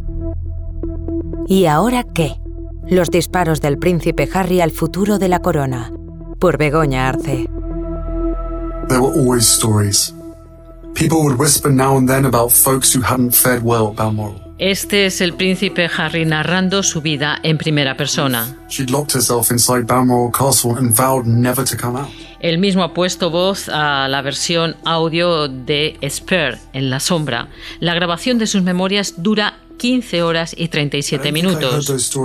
¿Y ahora qué? Los disparos del príncipe Harry al futuro de la corona. Por Begoña Arce. There were always stories. People would whisper now and then about folks who hadn't fared well at Balmoral. Este es el príncipe Harry narrando su vida en primera persona. She'd locked herself inside Balmoral Castle and vowed never to come out. Él mismo ha puesto voz a la versión audio de Spare, en la sombra. La grabación de sus memorias dura 15 horas y 37 minutos.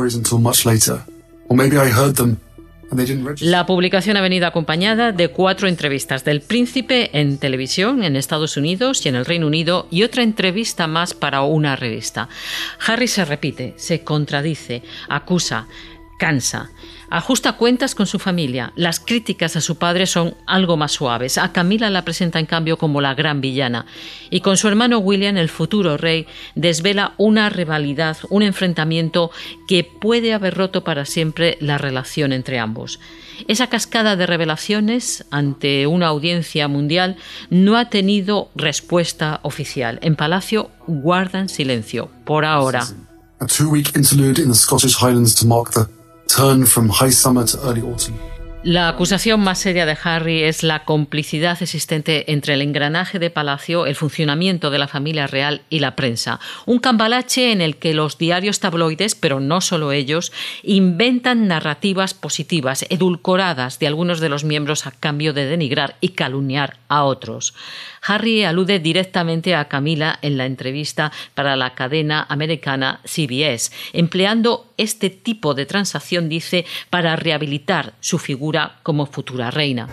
La publicación ha venido acompañada de 4 entrevistas del príncipe en televisión en Estados Unidos y en el Reino Unido y otra entrevista más para una revista. Harry se repite, se contradice, acusa, cansa. Ajusta cuentas con su familia. Las críticas a su padre son algo más suaves. A Camila la presenta en cambio como la gran villana. Y con su hermano William, el futuro rey, desvela una rivalidad, un enfrentamiento que puede haber roto para siempre la relación entre ambos. Esa cascada de revelaciones ante una audiencia mundial no ha tenido respuesta oficial. En Palacio guardan silencio, por ahora. A 2-week interlude in the Scottish Highlands to mark the turn from high summer to early autumn. La acusación más seria de Harry es la complicidad existente entre el engranaje de Palacio, el funcionamiento de la familia real y la prensa. Un cambalache en el que los diarios tabloides, pero no solo ellos, inventan narrativas positivas, edulcoradas de algunos de los miembros a cambio de denigrar y calumniar a otros. Harry alude directamente a Camila en la entrevista para la cadena americana CBS, empleando este tipo de transacción, dice, para rehabilitar su figura como futura reina.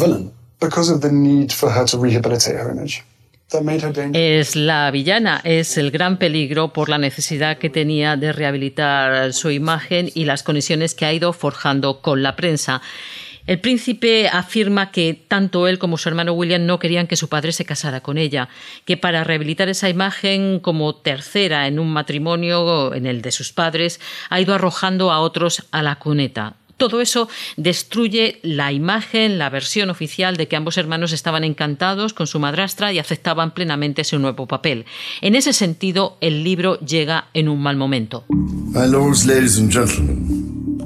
Es la villana, es el gran peligro por la necesidad que tenía de rehabilitar su imagen y las conexiones que ha ido forjando con la prensa. El príncipe afirma que tanto él como su hermano William no querían que su padre se casara con ella, que para rehabilitar esa imagen como tercera en un matrimonio, en el de sus padres, ha ido arrojando a otros a la cuneta. Todo eso destruye la imagen, la versión oficial de que ambos hermanos estaban encantados con su madrastra y aceptaban plenamente su nuevo papel. En ese sentido, el libro llega en un mal momento. My lords, ladies and gentlemen,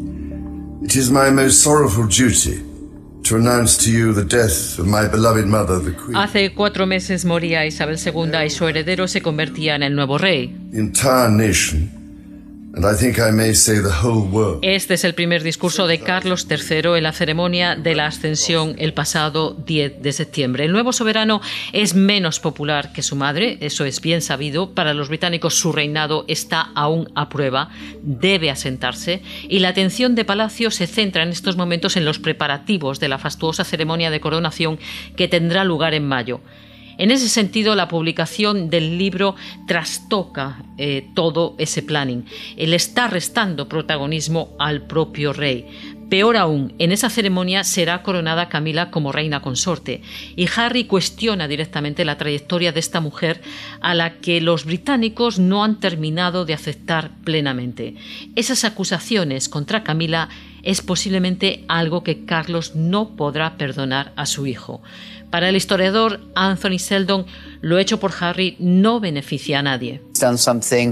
it is my most sorrowful duty to announce to you the death of my beloved mother, the Queen. Hace 4 meses moría Isabel II y su heredero se convertía en el nuevo rey. The entire nation, and I think I may say the whole world. Este es el primer discurso de Carlos III en la ceremonia de la ascensión el pasado 10 de septiembre. El nuevo soberano es menos popular que su madre, eso es bien sabido. Para los británicos su reinado está aún a prueba, debe asentarse y la atención de Palacio se centra en estos momentos en los preparativos de la fastuosa ceremonia de coronación que tendrá lugar en mayo. En ese sentido, la publicación del libro trastoca todo ese planning. Él está restando protagonismo al propio rey. Peor aún, en esa ceremonia será coronada Camila como reina consorte y Harry cuestiona directamente la trayectoria de esta mujer a la que los británicos no han terminado de aceptar plenamente. Esas acusaciones contra Camila es posiblemente algo que Carlos no podrá perdonar a su hijo. Para el historiador Anthony Seldon, lo hecho por Harry no beneficia a nadie. He's done something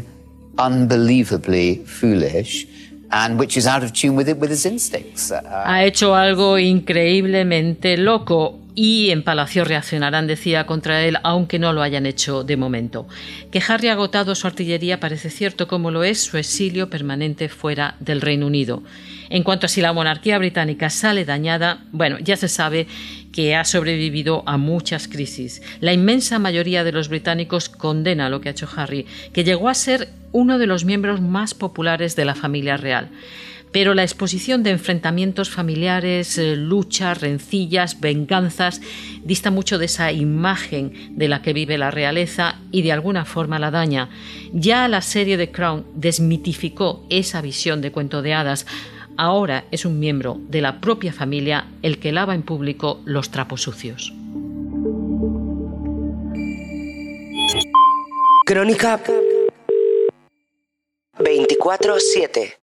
unbelievably foolish and which is out of tune with his instincts. Ha hecho algo increíblemente loco y en Palacio reaccionarán, decía, contra él, aunque no lo hayan hecho de momento. Que Harry ha agotado su artillería parece cierto, como lo es su exilio permanente fuera del Reino Unido. En cuanto a si la monarquía británica sale dañada, bueno, ya se sabe que ha sobrevivido a muchas crisis. La inmensa mayoría de los británicos condena lo que ha hecho Harry, que llegó a ser uno de los miembros más populares de la familia real. Pero la exposición de enfrentamientos familiares, luchas, rencillas, venganzas, dista mucho de esa imagen de la que vive la realeza y de alguna forma la daña. Ya la serie The Crown desmitificó esa visión de cuento de hadas. Ahora es un miembro de la propia familia el que lava en público los trapos sucios. Crónica 24/7